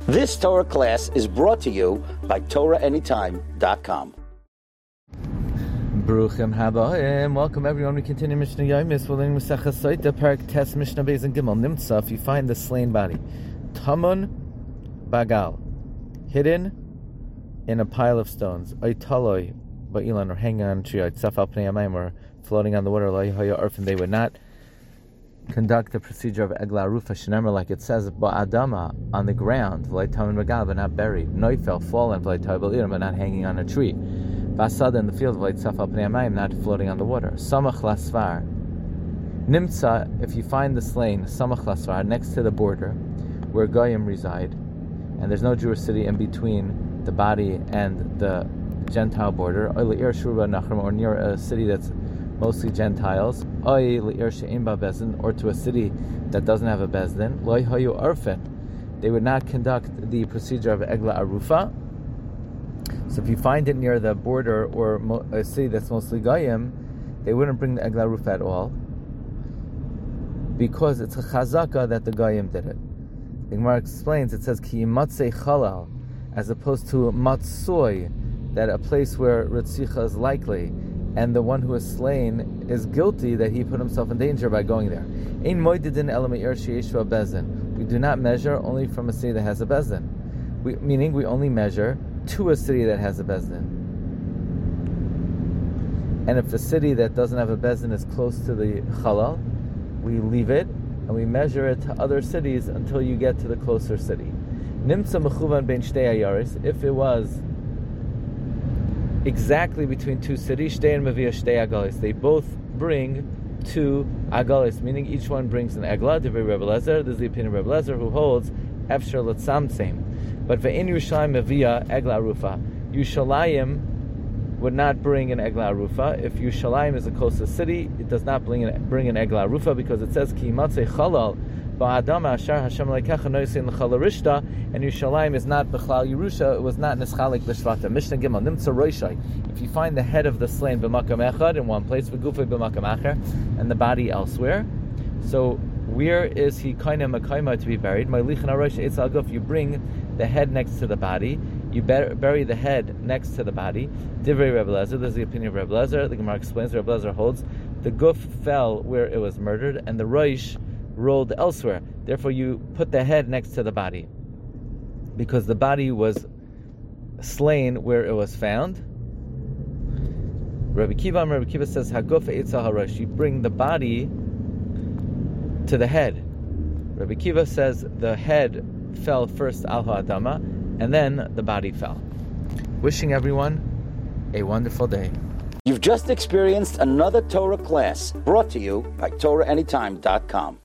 This Torah class is brought to you by TorahAnytime.com. Baruchim Habaim. Welcome everyone. We continue Mishnah Yomis. We're learning Masechah Soita, Parak Tes Mishnah Beis and Gimel. Nimtza, if you find the slain body, Tamun Bagal, hidden in a pile of stones, Oitaloi Ba'ilan, or hanging on a tree, Tzaf al Pnei Hamayim, or floating on the water, Lo Yehoya Orphan, they would not conduct the procedure of Egla Rufa Shenemar, like it says, Ba'adama, on the ground, V'lai Bagal, but not buried, Noifel, fallen, V'lai Ba'ilan, but not hanging on a tree. Basada, in the field, Tzaf al Pnei Hamayim, not floating on the water. Samach Lasvar. Nimtza, if you find the slain, Samach Lasvar, next to the border, where Goyim reside, and there's no Jewish city in between the body and the Gentile border, or near a city that's mostly Gentiles, or to a city that doesn't have a bezdin, they would not conduct the procedure of Egla Arufa. So if you find it near the border or a city that's mostly Goyim, they wouldn't bring the Egla Arufa at all, because it's a chazaka that the Goyim did it. The Gemara explains, it says, Ki matzei chalal, as opposed to matzoi, that a place where Ritzicha is likely, and the one who is slain is guilty that he put himself in danger by going there. Ein moididin ela me'ir she'yeshu bezdin. We do not measure only from a city that has a bezdin. Meaning we only measure to a city that has a bezdin. And if the city that doesn't have a bezdin is close to the chalal, we leave it and we measure it to other cities until you get to the closer city. Nimtza mechuvan bein shtei ayaris, if it was exactly between two cities, shtei and mavia shtei agalis, they both bring two agalis, meaning each one brings an egla. Divrei Rebbe Lezer, this is the opinion of Rebbe Lezer, who holds efshar l'tzamtzem. But ve'in Yerushalayim mavia egla arufa. Yerushalayim would not bring an egla arufa. If Yerushalayim is the closest city, it does not bring an egla arufa, because it says ki matzei chalal ba'adama ashar Hashem leikecha noisin l'chal arishta, and Yerushalayim is not b'chlal Yerusha. It was not nischalik l'shvata. Mishnah Gimel nimtza roishai. If you find the head of the slain b'makam echad in one place, v'gufay b'makam acher, and the body elsewhere, so where is he kaina makaima to be buried? Ma'lichan aroisha etz al guf. You bring the head next to the body. You bury the head next to the body. Divrei Rebbe Lezer, this is the opinion of Rebbe Lezer. The Gemara explains, Rebbe Lezer holds, the guf fell where it was murdered, and the roish rolled elsewhere. Therefore, you put the head next to the body, because the body was slain where it was found. Rabbi Kiva says, Haguf eitzah harosh. You bring the body to the head. Rabbi Kiva says the head fell first al ha'adama, and then the body fell. Wishing everyone a wonderful day. You've just experienced another Torah class brought to you by TorahAnytime.com.